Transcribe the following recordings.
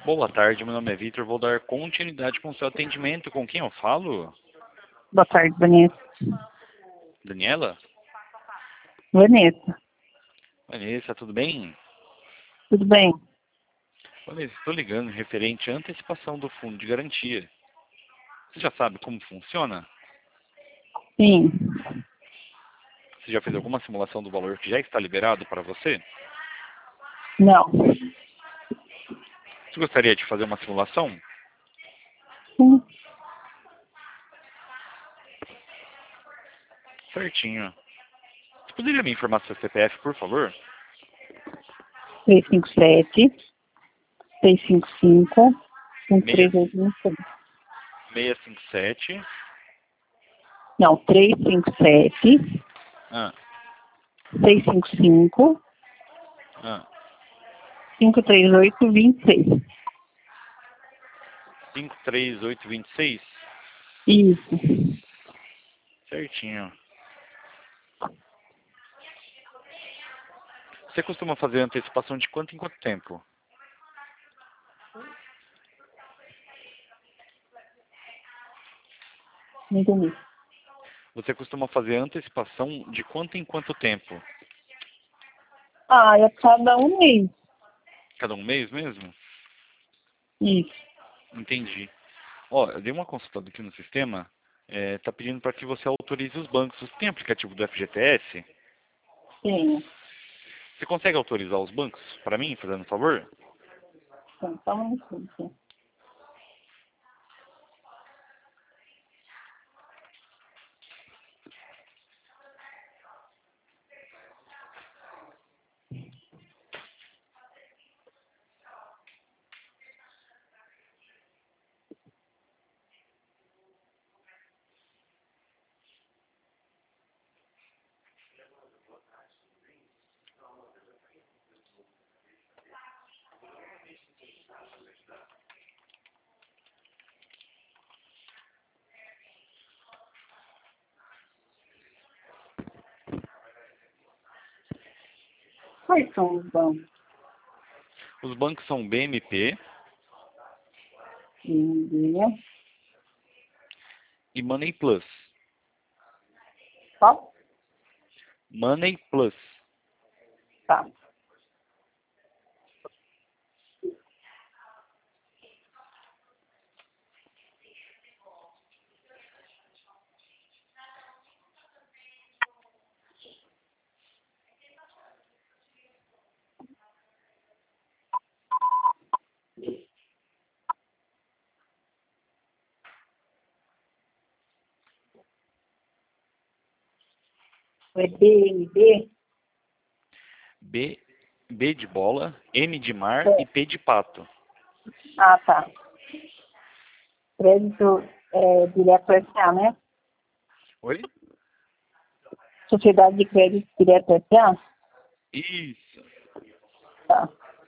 Boa tarde, meu nome é Vitor. Vou dar continuidade com o seu atendimento. Com quem eu falo? Boa tarde, Vanessa. Daniela? Vanessa, Vanessa, tudo bem? tudo bem? Vanessa, estou ligando referente à antecipação do fundo de garantia. Você já sabe como funciona? Sim. Você já fez alguma simulação do valor que já está liberado para você? Não. Você gostaria de fazer uma simulação? Sim. Certinho. Você poderia me informar seu CPF, por favor? 357 655 Meia- 1386. 657. Não, 357 Ah, 655 ah. 53826. 53826. Isso. Certinho. Você costuma fazer antecipação de quanto em quanto tempo? Não entendi. Você costuma fazer antecipação de quanto em quanto tempo? Ah, é cada um mês. Cada um mês mesmo? Isso. Entendi. Ó, eu dei uma consultada aqui no sistema. Tá pedindo para que você autorize os bancos. Você tem aplicativo do FGTS? Sim. Você consegue autorizar os bancos para mim, fazendo um favor? Sim, só um minutinho. Quais são os bancos? Os bancos são BMP Entendi. e Money Plus. Qual? Money Plus. Tá. É BNB? B, B de bola, M de mar É. e P de pato. Ah, tá. Crédito direto SA, né? Oi? Sociedade de Crédito Direto SA? Isso. Tá.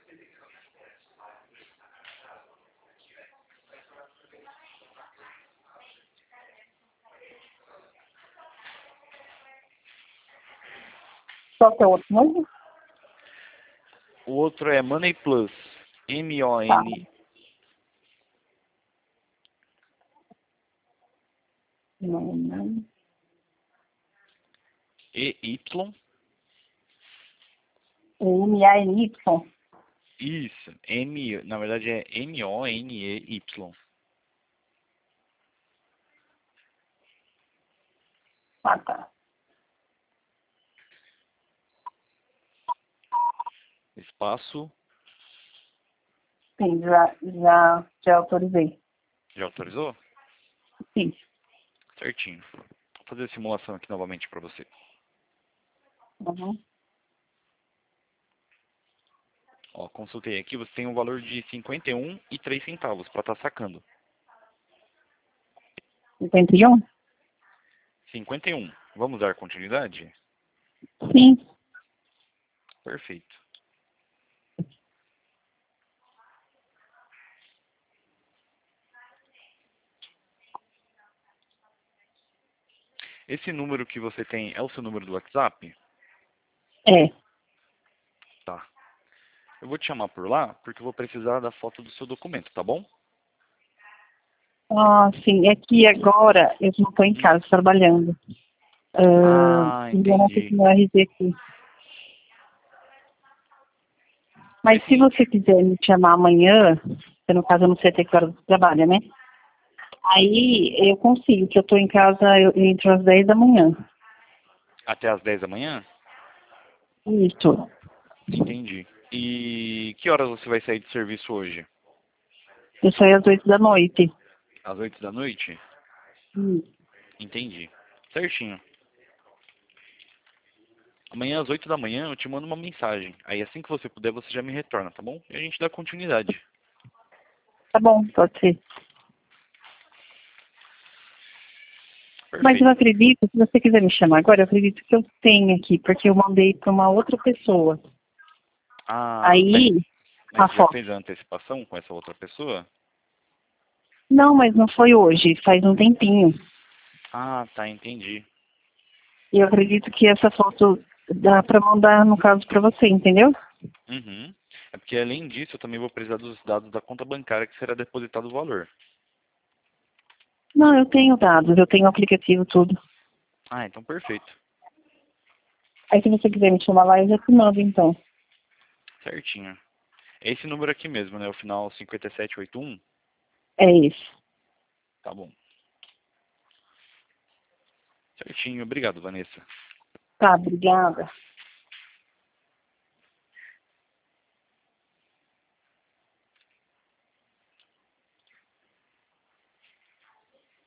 Qual que é o outro nome? O outro é Money Plus. Tá. M-O-N-E-Y. Não. MANY. Isso. Na verdade é M-O-N-E-Y. Ah, tá. Espaço. Sim, já autorizei. Já autorizou? Sim. Certinho. Vou fazer a simulação aqui novamente para você. Uhum. Ó, consultei aqui, você tem um valor de 51,03 para estar sacando. 51? 51. Vamos dar continuidade? Sim. Perfeito. Esse número que você tem é o seu número do WhatsApp? É. Tá. Eu vou te chamar por lá porque eu vou precisar da foto do seu documento, tá bom? Ah, sim. É que agora eu não estou em Hum. casa trabalhando. E eu não tenho Entendi. meu RG aqui. Mas Faz se sim. você quiser me chamar amanhã, que no caso eu não sei até que hora você trabalha, né? Aí eu consigo, que eu estou em casa entre as 10 da manhã. Até às 10 da manhã? Isso. Entendi. E que horas você vai sair de serviço hoje? Eu saio às 8 da noite. Às 8 da noite? Hum. Entendi. Certinho. Amanhã às 8 da manhã eu te mando uma mensagem. Aí assim que você puder, você já me retorna, tá bom? E a gente dá continuidade. Tá bom, pode ser. Mas eu Perfeito. acredito, se você quiser me chamar agora, eu acredito que eu tenho aqui, porque eu mandei para uma outra pessoa. Ah, Aí, a mas já foto. fez a antecipação com essa outra pessoa? Não, mas não foi hoje, faz um tempinho. Ah, tá, entendi. E eu acredito que essa foto dá para mandar, no caso, para você, entendeu? Uhum. É porque além disso, eu também vou precisar dos dados da conta bancária que será depositado o valor. Não, eu tenho dados, eu tenho o aplicativo, tudo. Ah, então perfeito. Aí se você quiser me chamar lá, eu já te mando, então. Certinho. É esse número aqui mesmo, né? O final 5781. É isso. Tá bom. Certinho. Obrigado, Vanessa. Tá, obrigada.